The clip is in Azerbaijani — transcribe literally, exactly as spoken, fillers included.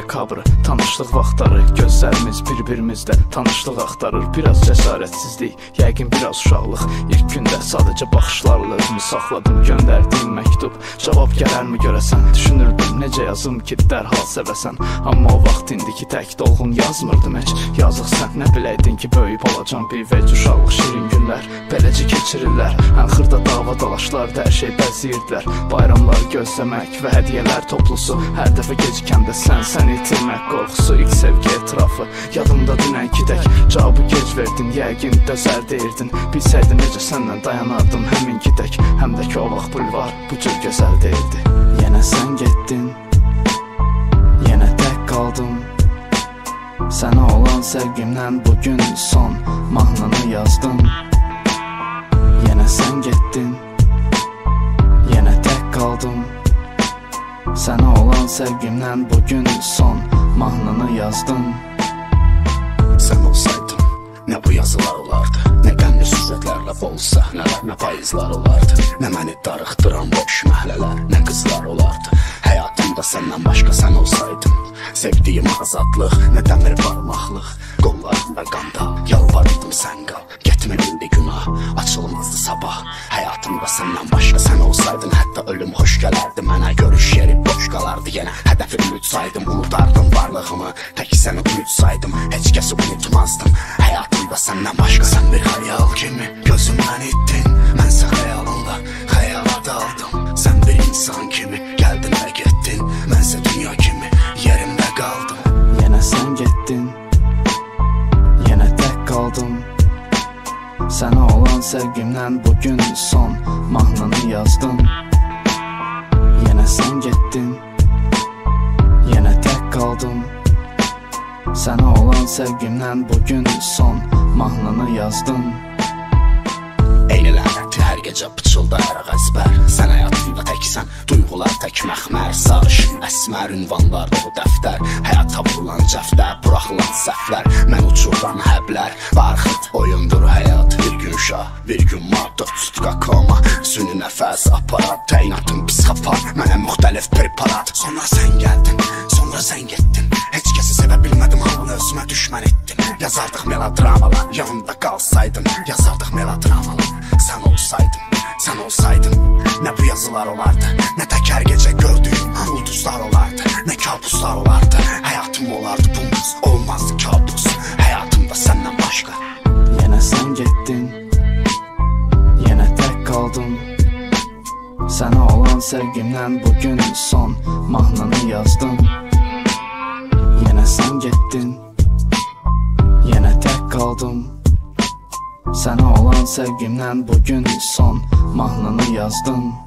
dekabrı, tanışlıq vaxtları, gözlərimiz bir-birimizdə tanışlıq axtarır. Biraz cəsarətsizlik, yəqin biraz uşaqlıq. İlk gündə sadəcə baxışlarla özümü saxladım. Göndərdiyim məktub, cavab gələrmi görəsən? Düşünürdüm, necə yazım ki, dərhal sevəsən. Amma o vaxt indiki tək dolğun yazmırdım heç. Yazıq sən, nə biləydin ki, böyüyüb olacam bir vec uşaqlıq. Şirin günlər, beləcə keçirirlər. Ən xırda dava dalaşlarda hər şey bəziyirdilər. Bayramlar gözləmək və hədiyyələr toplusu. Hər dəfə gecikəndə sən, sən itirmək qorxusu. İlk sevgi etrafı, yadımda dünənki tək. Cavabı gec verdin, yəqin dözər deyirdin. Bilsəydin necə səndən dayanardım həminki tək. Həm də ki o vaxt bulvar bu cür gözəl deyildi. Yenə sən getdin, yenə tək qaldım. Sənə olan sevgimdən bugün son mahnını yazdım. Yenə sən getdin, yenə tək qaldım. Sənə olan sevgimdən bugün son mahnını yazdım. Sən olsaydın, nə bu yazılar olardı, nə qəmli süjetlərlə bol səhnələr, nə payızlar olardı, nə məni darıxdıran boş məhlələr, nə qızlar olardı. Həyatımda səndən başqa sən olsaydın, sevdiyim azadlıq, nə dəmir barmaqlıq, qollarımda qanda yalvarırdım sən qal. Getmə bildi günah, açılmazdı sabah. Həyatımda səndən başqa sən olsaydın, hətta ölüm xoş gələrdi mənə. Görüş yeri boş qalardı yenə, hədəfi unutsaydım, unudardım varlığımı. Tək səni unutsaydım, heç kəsi unutmazdım. Həyatımda səndən başqa sən bir xəyal kimi gözümdən itdin. Mənsə xəyalınla xəyala daldım. Sən bir insan kimi gəldin və getdin. Mənsə dünya kimi yerimdə qaldım. Yenə sən getdin, yenə tək qaldım. Sənə olan sevgimdən bugün son mahnını yazdım. Yenə sən getdin, yenə tək qaldım. Sənə olan sevgimdən bugün son mahnını yazdım. Eyni lənəti hər gecə pıçıldayaraq əzbər. Sən həyatımda təksən, duyğular tək məxmər. Sarışın, əsmər ünvanlarda bu dəftər. Həyata vurulan cəftə, buraxılan səhvlər. Mən uçuran həblər, barxıt oyundur həyat. Bir gün şah, bir gün maddə, tutka koma. Süni nəfəs aparat, təyinatın psixopat. Mənə müxtəlif preparat. Sonra sən gəldin, sonra sən getdin. Heç kəsi sevə bilmədim, halını özümə düşmən etdim. Yazardıq melodramalar, yanımda qalsaydın. Yazardıq melodramalar, sən olsaydın, sən olsaydın. Nə bu yazılar olardı, nə tək hər gecə gördüyüm ulduzlar olardı, nə kabuslar olardı. Həyatım olardı bunuz, olmazdı kabus. Həyatımda səndən başqa. Yenə sən getdin, yenə tək qaldım. Sənə olan sevgimdən bugün son mahnını yazdım. Yenə sən getdin, yenə tək qaldım. Sənə olan sevgimdən bugün son mahnını yazdım.